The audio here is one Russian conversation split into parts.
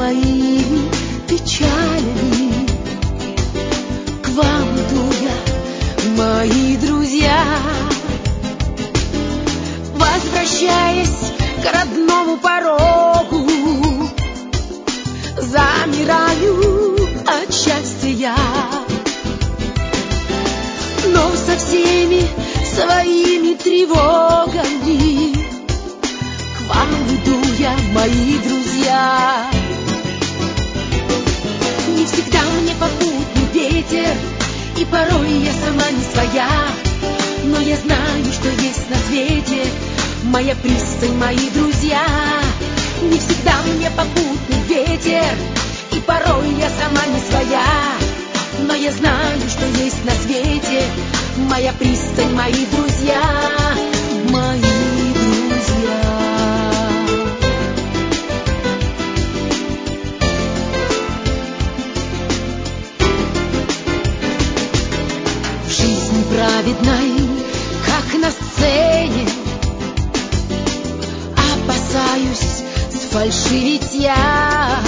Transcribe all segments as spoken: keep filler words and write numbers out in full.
своими печалями. К вам иду я, мои друзья, возвращаясь к родному порогу, замираю от счастья я. Но со всеми своими тревогами к вам иду я, мои друзья. Не всегда мне попутный ветер, и порой я сама не своя, но я знаю, что есть на свете моя пристань, мои друзья. Не всегда мне попутный ветер, и порой я сама не своя, но я знаю, что есть на свете моя пристань, мои друзья, мои друзья. В жизни праведной, как на сцене, опасаюсь сфальшивить я.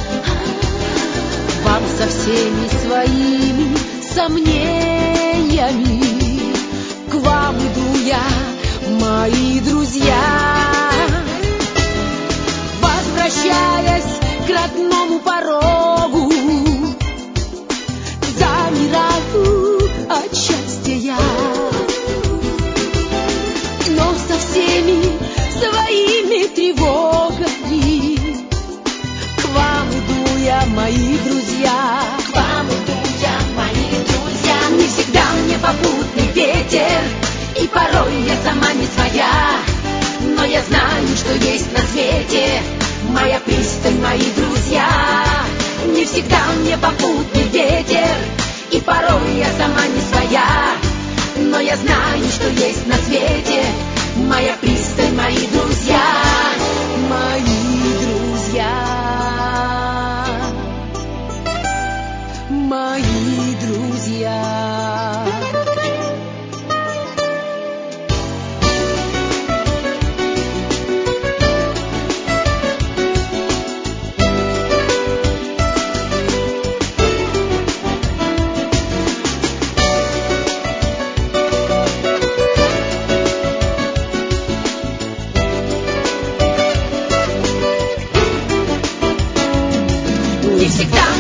Вам со всеми своими сомнениями к вам иду я, мои друзья. Возвращаясь к родному порогу, замираю от счастья я. Но со всеми своими тревогами к вам иду я, мои друзья. К вам иду я, мои друзья. Не всегда мне попутный ветер, и порой я сама не своя, но я знаю, что есть на свете моя пристань, мои друзья. Не всегда мне попутный ветер, и порой я сама не своя, но я знаю, что есть на свете моя пристань, мои друзья, мои друзья, мои друзья. Не всегда